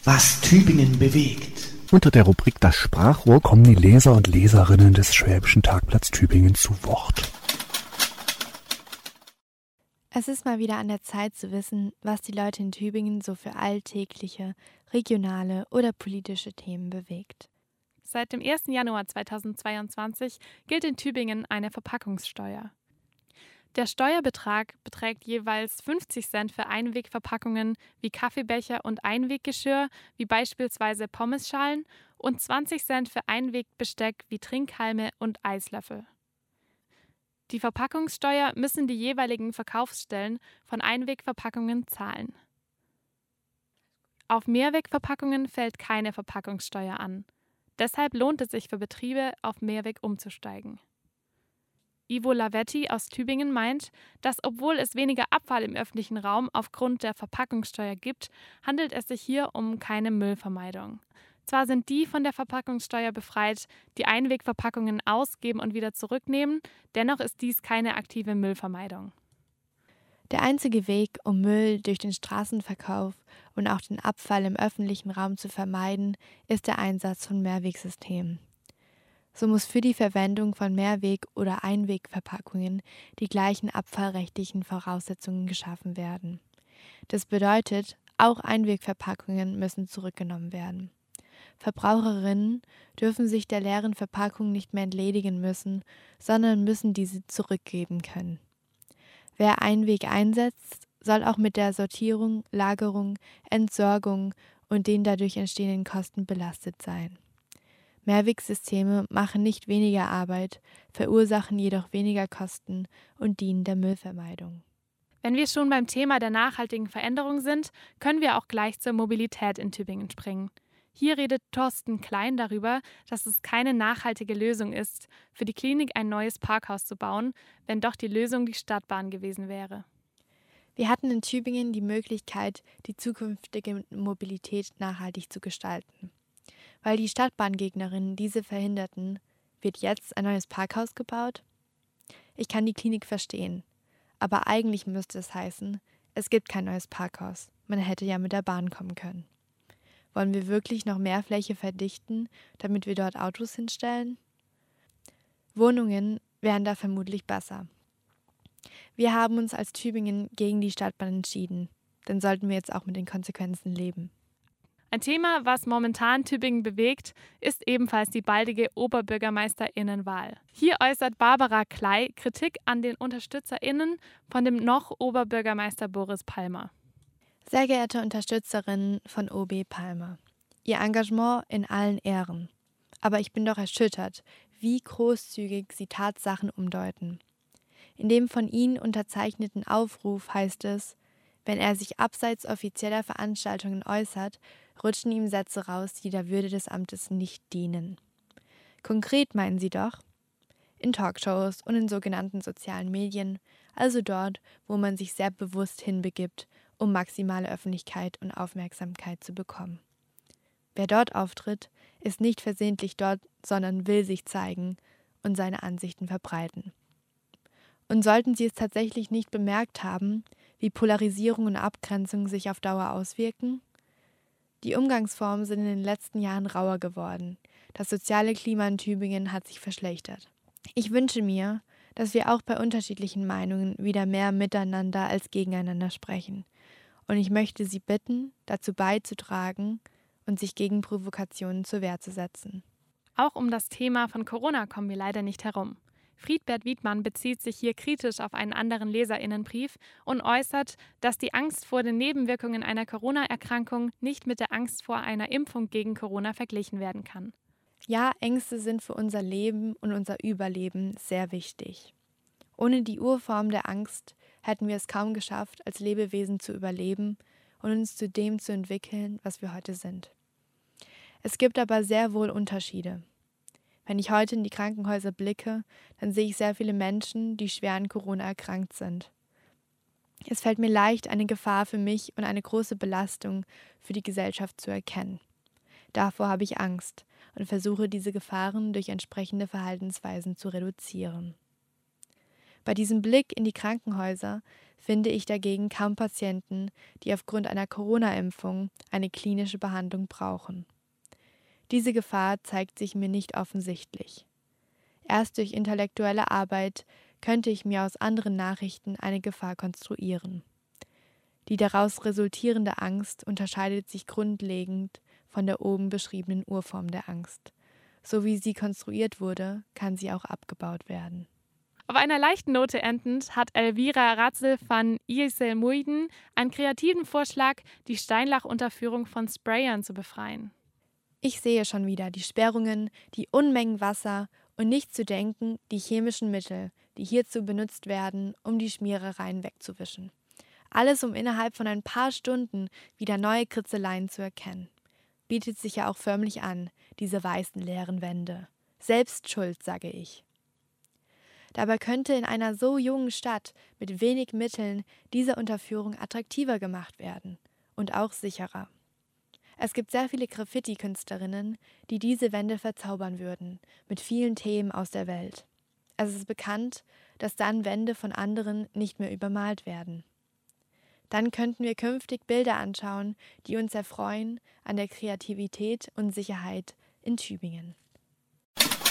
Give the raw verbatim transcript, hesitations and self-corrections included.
Was Tübingen bewegt. Unter der Rubrik Das Sprachrohr kommen die Leser und Leserinnen des Schwäbischen Tagblatts Tübingen zu Wort. Es ist mal wieder an der Zeit zu wissen, was die Leute in Tübingen so für alltägliche, regionale oder politische Themen bewegt. Seit dem ersten Januar zweitausendzweiundzwanzig gilt in Tübingen eine Verpackungssteuer. Der Steuerbetrag beträgt jeweils fünfzig Cent für Einwegverpackungen wie Kaffeebecher und Einweggeschirr wie beispielsweise Pommesschalen und zwanzig Cent für Einwegbesteck wie Trinkhalme und Eislöffel. Die Verpackungssteuer müssen die jeweiligen Verkaufsstellen von Einwegverpackungen zahlen. Auf Mehrwegverpackungen fällt keine Verpackungssteuer an. Deshalb lohnt es sich für Betriebe, auf Mehrweg umzusteigen. Ivo Lavetti aus Tübingen meint, dass obwohl es weniger Abfall im öffentlichen Raum aufgrund der Verpackungssteuer gibt, handelt es sich hier um keine Müllvermeidung. Zwar sind die von der Verpackungssteuer befreit, die Einwegverpackungen ausgeben und wieder zurücknehmen, dennoch ist dies keine aktive Müllvermeidung. Der einzige Weg, um Müll durch den Straßenverkauf und auch den Abfall im öffentlichen Raum zu vermeiden, ist der Einsatz von Mehrwegsystemen. So muss für die Verwendung von Mehrweg- oder Einwegverpackungen die gleichen abfallrechtlichen Voraussetzungen geschaffen werden. Das bedeutet, auch Einwegverpackungen müssen zurückgenommen werden. Verbraucherinnen dürfen sich der leeren Verpackung nicht mehr entledigen müssen, sondern müssen diese zurückgeben können. Wer Einweg einsetzt, soll auch mit der Sortierung, Lagerung, Entsorgung und den dadurch entstehenden Kosten belastet sein. Mehrwegsysteme machen nicht weniger Arbeit, verursachen jedoch weniger Kosten und dienen der Müllvermeidung. Wenn wir schon beim Thema der nachhaltigen Veränderung sind, können wir auch gleich zur Mobilität in Tübingen springen. Hier redet Thorsten Klein darüber, dass es keine nachhaltige Lösung ist, für die Klinik ein neues Parkhaus zu bauen, wenn doch die Lösung die Stadtbahn gewesen wäre. Wir hatten in Tübingen die Möglichkeit, die zukünftige Mobilität nachhaltig zu gestalten. Weil die Stadtbahngegnerinnen diese verhinderten, wird jetzt ein neues Parkhaus gebaut? Ich kann die Klinik verstehen, aber eigentlich müsste es heißen, es gibt kein neues Parkhaus, man hätte ja mit der Bahn kommen können. Wollen wir wirklich noch mehr Fläche verdichten, damit wir dort Autos hinstellen? Wohnungen wären da vermutlich besser. Wir haben uns als Tübingen gegen die Stadtbahn entschieden, dann sollten wir jetzt auch mit den Konsequenzen leben. Ein Thema, was momentan Tübingen bewegt, ist ebenfalls die baldige OberbürgermeisterInnenwahl. Hier äußert Barbara Klei Kritik an den UnterstützerInnen von dem noch Oberbürgermeister Boris Palmer. Sehr geehrte Unterstützerinnen von O B Palmer, Ihr Engagement in allen Ehren. Aber ich bin doch erschüttert, wie großzügig Sie Tatsachen umdeuten. In dem von Ihnen unterzeichneten Aufruf heißt es, wenn er sich abseits offizieller Veranstaltungen äußert, rutschen ihm Sätze raus, die der Würde des Amtes nicht dienen. Konkret meinen Sie doch? In Talkshows und in sogenannten sozialen Medien, also dort, wo man sich sehr bewusst hinbegibt, um maximale Öffentlichkeit und Aufmerksamkeit zu bekommen. Wer dort auftritt, ist nicht versehentlich dort, sondern will sich zeigen und seine Ansichten verbreiten. Und sollten Sie es tatsächlich nicht bemerkt haben, wie Polarisierung und Abgrenzung sich auf Dauer auswirken? Die Umgangsformen sind in den letzten Jahren rauer geworden. Das soziale Klima in Tübingen hat sich verschlechtert. Ich wünsche mir, dass wir auch bei unterschiedlichen Meinungen wieder mehr miteinander als gegeneinander sprechen. Und ich möchte Sie bitten, dazu beizutragen und sich gegen Provokationen zur Wehr zu setzen. Auch um das Thema von Corona kommen wir leider nicht herum. Friedbert Wiedmann bezieht sich hier kritisch auf einen anderen LeserInnenbrief und äußert, dass die Angst vor den Nebenwirkungen einer Corona-Erkrankung nicht mit der Angst vor einer Impfung gegen Corona verglichen werden kann. Ja, Ängste sind für unser Leben und unser Überleben sehr wichtig. Ohne die Urform der Angst hätten wir es kaum geschafft, als Lebewesen zu überleben und uns zu dem zu entwickeln, was wir heute sind. Es gibt aber sehr wohl Unterschiede. Wenn ich heute in die Krankenhäuser blicke, dann sehe ich sehr viele Menschen, die schwer an Corona erkrankt sind. Es fällt mir leicht, eine Gefahr für mich und eine große Belastung für die Gesellschaft zu erkennen. Davor habe ich Angst und versuche, diese Gefahren durch entsprechende Verhaltensweisen zu reduzieren. Bei diesem Blick in die Krankenhäuser finde ich dagegen kaum Patienten, die aufgrund einer Corona-Impfung eine klinische Behandlung brauchen. Diese Gefahr zeigt sich mir nicht offensichtlich. Erst durch intellektuelle Arbeit könnte ich mir aus anderen Nachrichten eine Gefahr konstruieren. Die daraus resultierende Angst unterscheidet sich grundlegend von der oben beschriebenen Urform der Angst. So wie sie konstruiert wurde, kann sie auch abgebaut werden. Auf einer leichten Note endend hat Elvira Ratzel van Ijsselmuiden einen kreativen Vorschlag, die Steinlach-Unterführung von Sprayern zu befreien. Ich sehe schon wieder die Sperrungen, die Unmengen Wasser und nicht zu denken die chemischen Mittel, die hierzu benutzt werden, um die Schmierereien wegzuwischen. Alles, um innerhalb von ein paar Stunden wieder neue Kritzeleien zu erkennen. Bietet sich ja auch förmlich an, diese weißen leeren Wände. Selbst schuld, sage ich. Dabei könnte in einer so jungen Stadt mit wenig Mitteln diese Unterführung attraktiver gemacht werden und auch sicherer. Es gibt sehr viele Graffiti-Künstlerinnen, die diese Wände verzaubern würden, mit vielen Themen aus der Welt. Es ist bekannt, dass dann Wände von anderen nicht mehr übermalt werden. Dann könnten wir künftig Bilder anschauen, die uns erfreuen an der Kreativität und Sicherheit in Tübingen.